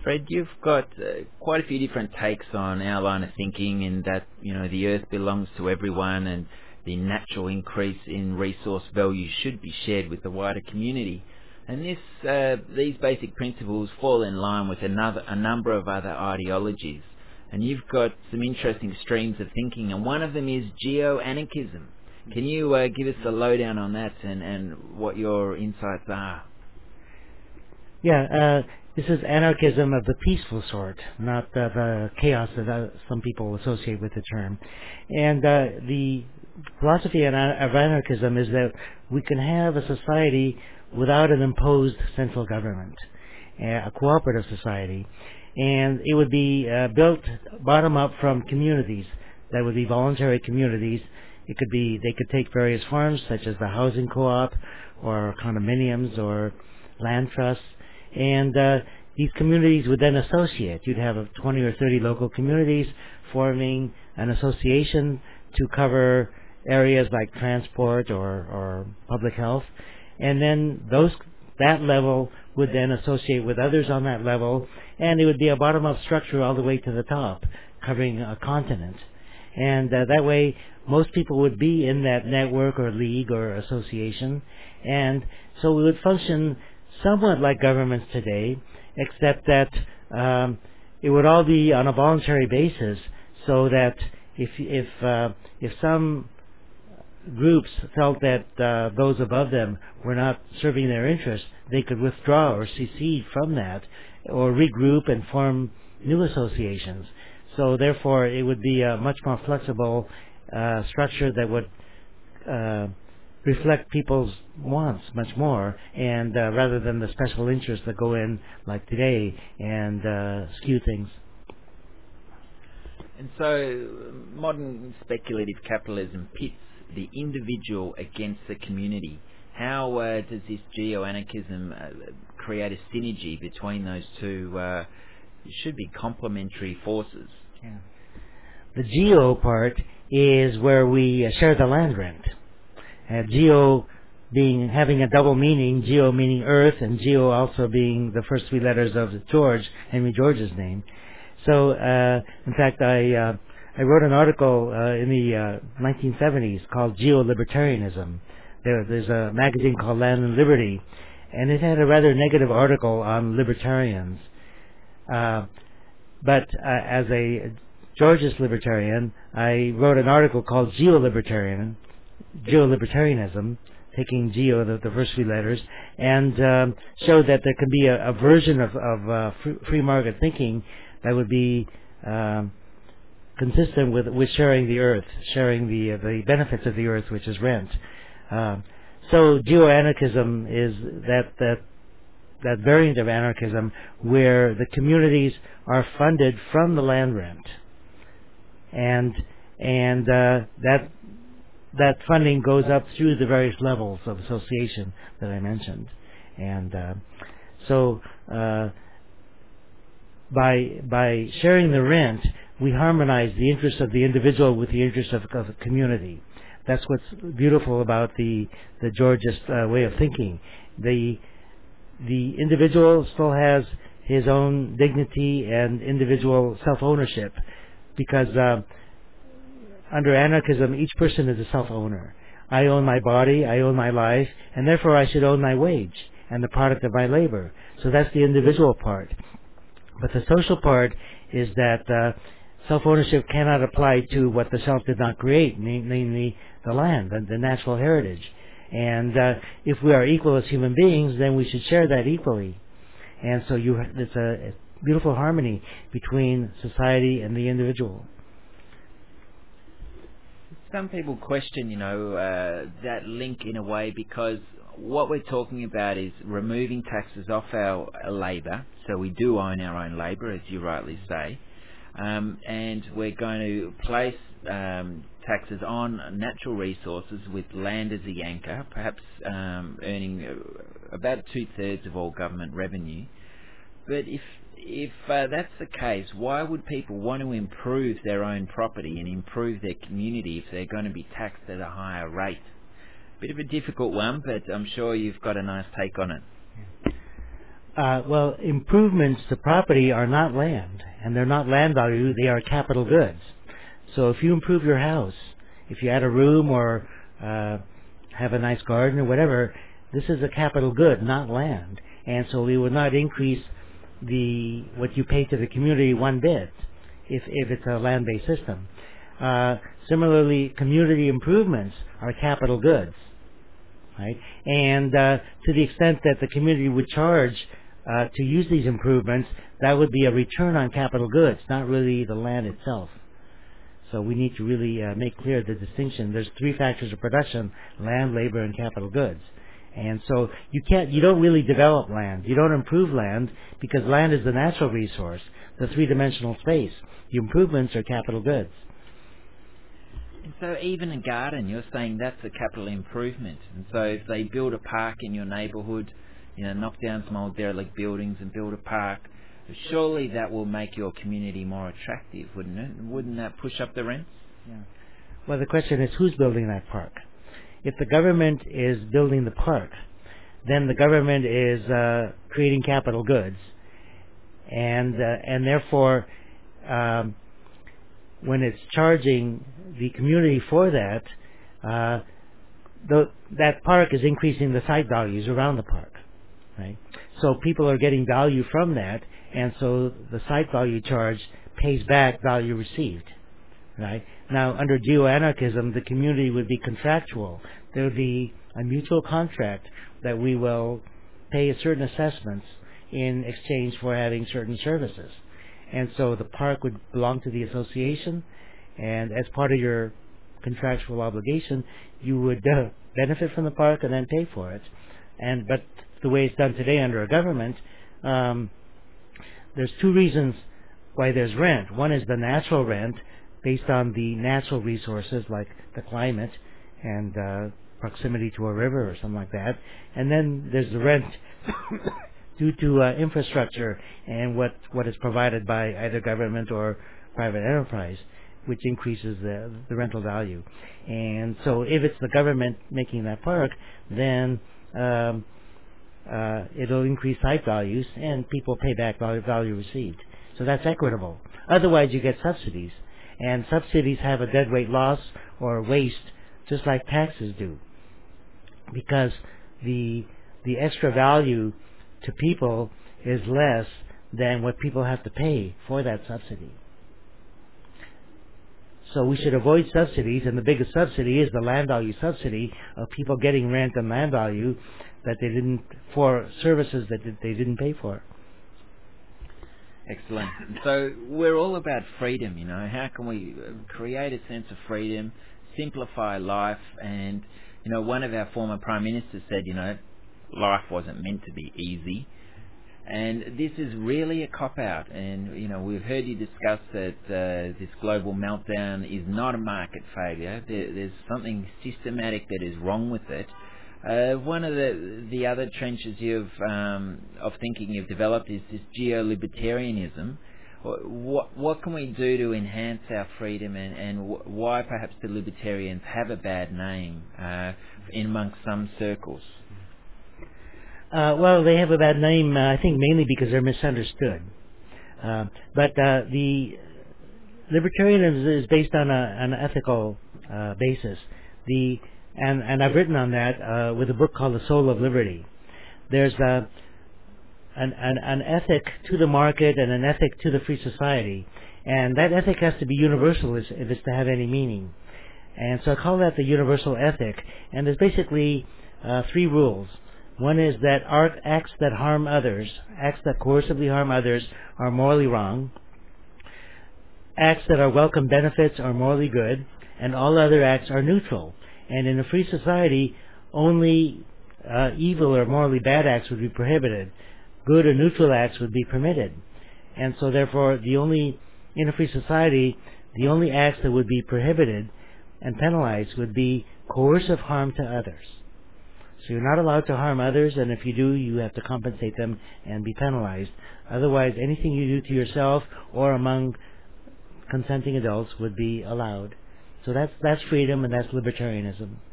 Fred, you've got quite a few different takes on our line of thinking, in that, the earth belongs to everyone and the natural increase in resource value should be shared with the wider community. And these basic principles fall in line with a number of other ideologies. And you've got some interesting streams of thinking, and one of them is geo-anarchism. Can you give us a lowdown on that and what your insights are? Yeah, this is anarchism of the peaceful sort, not the chaos that some people associate with the term. And the philosophy of anarchism is that we can have a society without an imposed central government, a cooperative society. And it would be built bottom up from communities. That would be voluntary communities. They could take various forms, such as the housing co-op or condominiums or land trusts. And these communities would then associate. You'd have 20 or 30 local communities forming an association to cover areas like transport or public health. And then that level would then associate with others on that level, and it would be a bottom-up structure all the way to the top, covering a continent. And that way, most people would be in that network or league or association. And so we would function somewhat like governments today, except that it would all be on a voluntary basis, so that if some groups felt that those above them were not serving their interests, they could withdraw or secede from that, or regroup and form new associations. So therefore, it would be a much more flexible structure that would reflect people's wants much more, and rather than the special interests that go in like today and skew things. And so modern speculative capitalism pits the individual against the community. How does this geo-anarchism create a synergy between those two? It should be complementary forces. Yeah. The geo part is where we share the land rent. Geo having a double meaning, geo meaning earth, and geo also being the first three letters of Henry George's name. So, in fact, I wrote an article in the 1970s called Geo-Libertarianism. There's a magazine called Land and Liberty, and it had a rather negative article on libertarians. But as a Georgist libertarian, I wrote an article called Geo-Libertarianism, taking geo, the first three letters, and showed that there can be a version of free market thinking that would be consistent with sharing the earth, sharing the benefits of the earth, which is rent. So geo-anarchism is that variant of anarchism where the communities are funded from the land rent, and that funding goes up through the various levels of association that I mentioned. And so by sharing the rent, we harmonize the interests of the individual with the interests of the community. That's what's beautiful about the Georgist way of thinking. The individual still has his own dignity and individual self-ownership, because under anarchism, each person is a self-owner. I own my body, I own my life, and therefore I should own my wage and the product of my labor. So that's the individual part. But the social part is that self-ownership cannot apply to what the self did not create, namely the land, the natural heritage. And if we are equal as human beings, then we should share that equally. And so it's a beautiful harmony between society and the individual. Some people question, that link in a way, because what we're talking about is removing taxes off our labour. So we do own our own labour, as you rightly say. And we're going to place taxes on natural resources with land as the anchor, perhaps earning about 2/3 of all government revenue. But if that's the case, why would people want to improve their own property and improve their community if they're going to be taxed at a higher rate? Bit of a difficult one, but I'm sure you've got a nice take on it. Well, improvements to property are not land, and they're not land value, they are capital goods. So if you improve your house, if you add a room or have a nice garden or whatever, this is a capital good, not land. And so we would not increase what you pay to the community one bit if it's a land-based system. Similarly, community improvements are capital goods, right? And to the extent that the community would charge to use these improvements, that would be a return on capital goods, not really the land itself. So we need to really make clear the distinction. There's three factors of production: land, labor, and capital goods. And so you don't really develop land. You don't improve land because land is the natural resource, the three-dimensional space. The improvements are capital goods. And so even a garden, you're saying that's a capital improvement. And so if they build a park in your neighbourhood, knock down some old derelict buildings and build a park, surely that will make your community more attractive, wouldn't it? Wouldn't that push up the rents? Yeah. Well, the question is, who's building that park? If the government is building the park, then the government is creating capital goods, and therefore, when it's charging the community for that, that park is increasing the site values around the park, right? So people are getting value from that, and so the site value charge pays back value received. Right? Now, under geoanarchism, the community would be contractual. There would be a mutual contract that we will pay a certain assessments in exchange for having certain services. And so the park would belong to the association, and as part of your contractual obligation, you would benefit from the park and then pay for it. But the way it's done today under a government, there's two reasons why there's rent. One is the natural rent, based on the natural resources like the climate and proximity to a river or something like that. And then there's the rent due to infrastructure and what is provided by either government or private enterprise, which increases the rental value. And so if it's the government making that park, then it'll increase site values and people pay back value received. So that's equitable. Otherwise you get subsidies. And subsidies have a deadweight loss or waste, just like taxes do, because the extra value to people is less than what people have to pay for that subsidy. So we should avoid subsidies, and the biggest subsidy is the land value subsidy of people getting rent and land value that they didn't, for services that they didn't pay for. Excellent. So we're all about freedom, How can we create a sense of freedom, simplify life? And, one of our former Prime Ministers said, life wasn't meant to be easy. And this is really a cop-out. And, we've heard you discuss that this global meltdown is not a market failure. There's something systematic that is wrong with it. One of the other trenches of thinking you've developed is this geo-libertarianism. What can we do to enhance our freedom, and why perhaps the libertarians have a bad name in amongst some circles? Well, they have a bad name, I think, mainly because they're misunderstood. But the libertarianism is based on an ethical basis. And I've written on that with a book called The Soul of Liberty. There's an ethic to the market and an ethic to the free society, and that ethic has to be universal if it's to have any meaning. And so I call that the universal ethic. And there's basically three rules. One is that acts that harm others, acts that coercively harm others, are morally wrong. Acts that are welcome benefits are morally good, and all other acts are neutral. And in a free society, only evil or morally bad acts would be prohibited. Good or neutral acts would be permitted. And so therefore, in a free society, the only acts that would be prohibited and penalized would be coercive harm to others. So you're not allowed to harm others, and if you do, you have to compensate them and be penalized. Otherwise, anything you do to yourself or among consenting adults would be allowed. So that's freedom, and that's libertarianism.